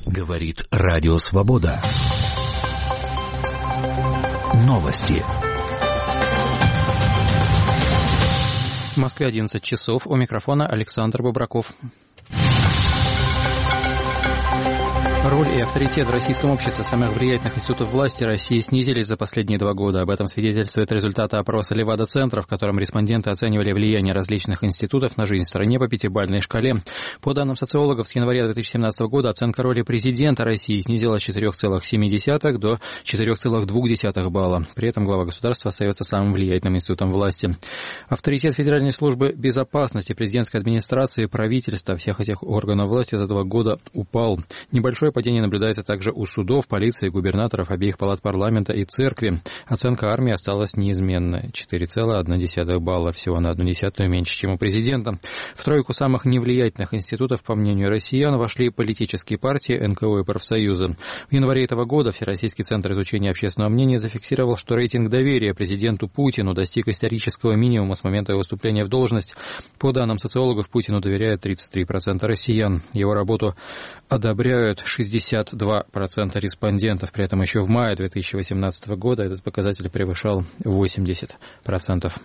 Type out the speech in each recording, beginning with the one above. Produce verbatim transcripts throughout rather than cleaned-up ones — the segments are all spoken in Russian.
Говорит Радио Свобода. Новости. В Москве одиннадцать часов. У микрофона Александр Бобраков. Роль и авторитет в российском обществе самых влиятельных институтов власти России снизились за последние два года. Об этом свидетельствует результаты опроса Левада-центра, в котором респонденты оценивали влияние различных институтов на жизнь в стране по пятибалльной шкале. По данным социологов, с января две тысячи семнадцатого года оценка роли президента России снизилась с четыре целых семь десятых до четыре целых два десятых балла. При этом глава государства остается самым влиятельным институтом власти. Авторитет Федеральной службы безопасности, президентской администрации, правительства, всех этих органов власти за два года упал. Небольшое падение наблюдается также у судов, полиции, губернаторов, обеих палат парламента и церкви. Оценка армии осталась неизменной. четыре целых одна десятая балла, всего на одну десятую меньше, чем у президента. В тройку самых невлиятельных институтов, по мнению россиян, вошли политические партии, эн ка о и профсоюзы. В январе этого года Всероссийский центр изучения общественного мнения зафиксировал, что рейтинг доверия президенту Путину достиг исторического минимума с момента его вступления в должность. По данным социологов, Путину доверяет тридцать три процента россиян. Его работу одобряют шестьдесят два процента респондентов. При этом еще в мае две тысячи восемнадцатого года этот показатель превышал восемьдесят процентов.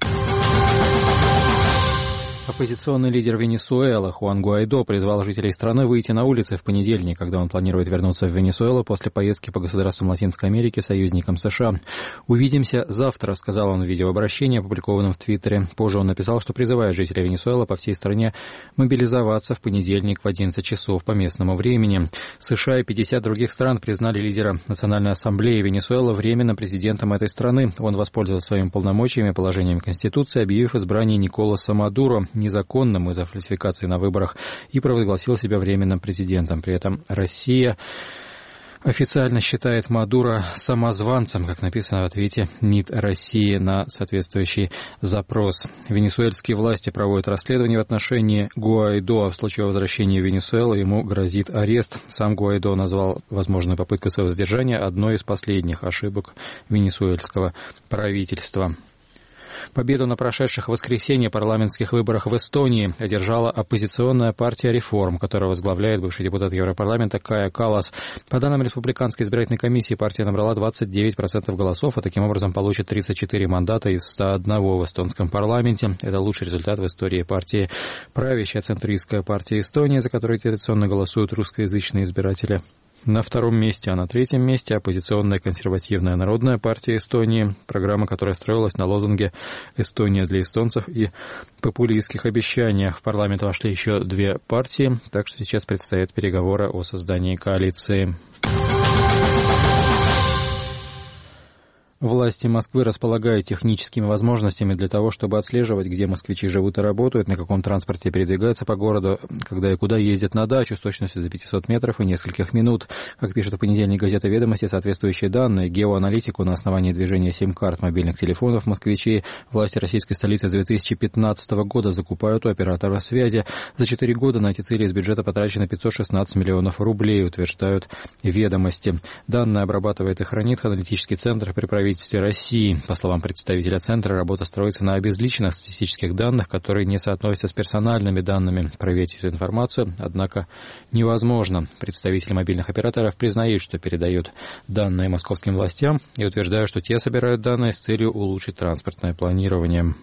Оппозиционный лидер Венесуэлы Хуан Гуайдо призвал жителей страны выйти на улицы в понедельник, когда он планирует вернуться в Венесуэлу после поездки по государствам Латинской Америки союзникам США. «Увидимся завтра», — сказал он в видеообращении, опубликованном в Твиттере. Позже он написал, что призывает жителей Венесуэлы по всей стране мобилизоваться в понедельник в одиннадцать часов по местному времени. США и пятьдесят других стран признали лидера Национальной ассамблеи Венесуэлы временным президентом этой страны. Он воспользовался своими полномочиями и положением Конституции, объявив избрание Николаса Мадуро незаконным из-за фальсификации на выборах и провозгласил себя временным президентом. При этом Россия официально считает Мадуро самозванцем, как написано в ответе МИД России на соответствующий запрос. Венесуэльские власти проводят расследование в отношении Гуайдо. В случае возвращения в Венесуэлу ему грозит арест. Сам Гуайдо назвал возможную попытку своего воздержания одной из последних ошибок венесуэльского правительства. Победу на прошедших в воскресенье парламентских выборах в Эстонии одержала оппозиционная партия «Реформ», которую возглавляет бывший депутат Европарламента Кая Каллас. По данным Республиканской избирательной комиссии, партия набрала двадцать девять процентов голосов, а таким образом получит тридцать четыре мандата из ста одного в эстонском парламенте. Это лучший результат в истории партии. Правящая центристская партия Эстонии, за которую традиционно голосуют русскоязычные избиратели, на втором месте, а на третьем месте оппозиционная консервативная народная партия Эстонии, программа, которая строилась на лозунге «Эстония для эстонцев» и популистских обещаниях. В парламент вошли еще две партии, так что сейчас предстоят переговоры о создании коалиции. Власти Москвы располагают техническими возможностями для того, чтобы отслеживать, где москвичи живут и работают, на каком транспорте передвигаются по городу, когда и куда ездят на дачу с точностью до пятисот метров и нескольких минут. Как пишет в понедельник газета «Ведомости», соответствующие данные, геоаналитику на основании движения сим-карт мобильных телефонов москвичей власти российской столицы с две тысячи пятнадцатого года закупают у операторов связи. За четыре года на эти цели из бюджета потрачено пятьсот шестнадцать миллионов рублей, утверждают «Ведомости». Данные обрабатывает и хранит аналитический центр при правительстве России. По словам представителя центра, работа строится на обезличенных статистических данных, которые не соотносятся с персональными данными. Проверить эту информацию, однако, невозможно. Представители мобильных операторов признают, что передают данные московским властям и утверждают, что те собирают данные с целью улучшить транспортное планирование.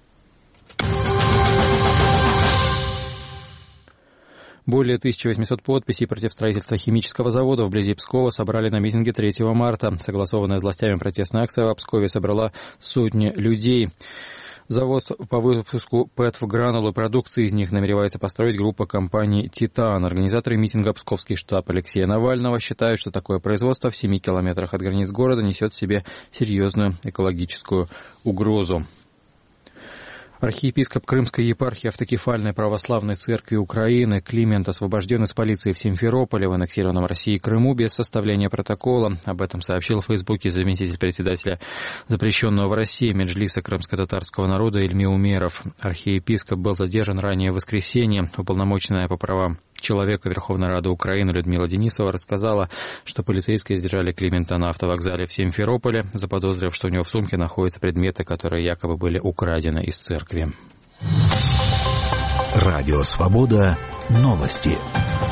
Более тысячи восьмисот подписей против строительства химического завода вблизи Пскова собрали на митинге третьего марта. Согласованная с властями протестная акция в Пскове собрала сотни людей. Завод по выпуску пэт-гранулы продукции из них намеревается построить группа компании «Титан». Организаторы митинга «Псковский штаб» Алексея Навального считают, что такое производство в семи километрах от границ города несет в себе серьезную экологическую угрозу. Архиепископ Крымской епархии Автокефальной православной церкви Украины Климент освобожден из полиции в Симферополе в аннексированном Россией Крыму без составления протокола. Об этом сообщил в Фейсбуке заместитель председателя запрещенного в России Меджлиса крымско-татарского народа Ильми Умеров. Архиепископ был задержан ранее в воскресенье. Уполномоченная по правам человека Верховной Рады Украины Людмила Денисова рассказала, что полицейские задержали Климента на автовокзале в Симферополе, заподозрив, что у него в сумке находятся предметы, которые якобы были украдены из церкви. Радио Свобода. Новости.